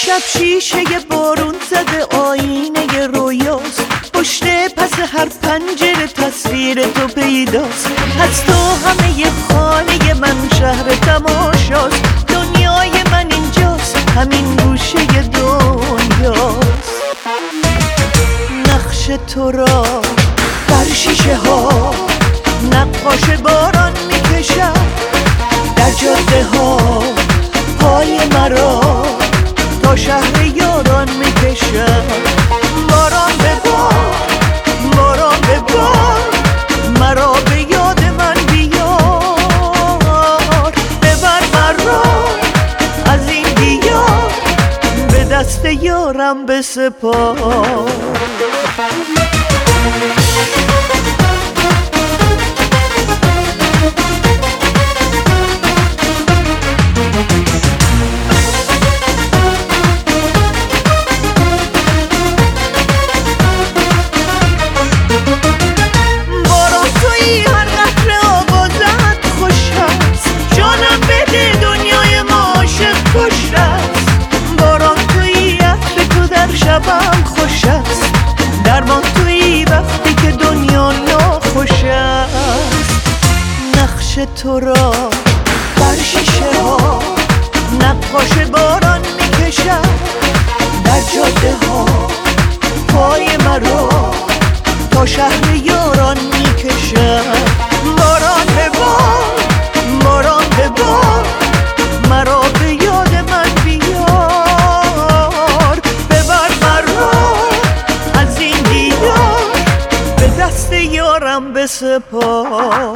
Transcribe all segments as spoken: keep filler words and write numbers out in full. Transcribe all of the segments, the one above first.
شب شیشه بارون زده آینه رویاست، پشت پس هر پنجره تصویر تو پیداست. از تو همه خانه من شهر تماشاست، دنیای من اینجاست، همین گوشه دنیاست. نقش تو را بر شیشه ها نقاش باران میکشد، در جاده ها پای مرا تا شهر یاران میکشد. باران به بار، باران به بار، مرا به یاد من بیار. ببر مرا از این دیار، به دست یارم بسپار. شبم خوش است، درمان تویی وقتی که دنیا ناخوش است. نقش تو را بر شیشه ها نقاش باران میکشد، در جاده ها پای مرا تا شهر یاران میکشد. باران به بار، باران به بار، مرا به یاد من بیار. دست یارم بسپار.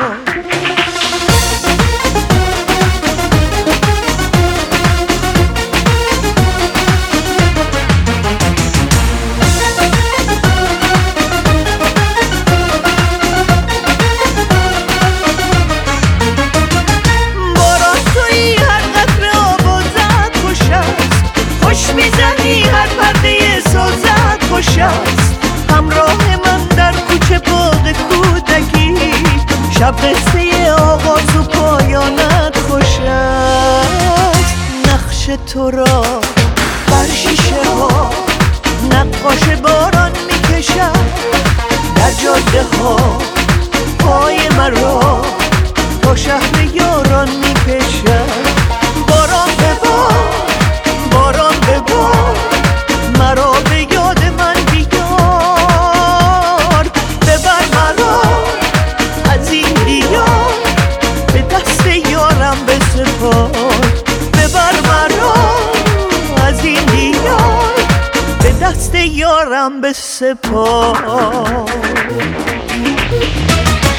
باران تویی هر قطره آب و زد خوش است، خوش میزنی هر پرده سازد خوش است. همراه من در کوچه باغ کودکی، شب قصه آغاز و پایانت خوش است. نقش تو را بر شیشه ها نقاش باران میکشد، در جاده ها پای مرا تا شهر یاران میکشد. باران به بار، باران به بار، مرا به یاد من بیار. ببر مرا از این دیار، به دست یارم بسپار. ببر مرا از این دیار، به دست یارم بسپار.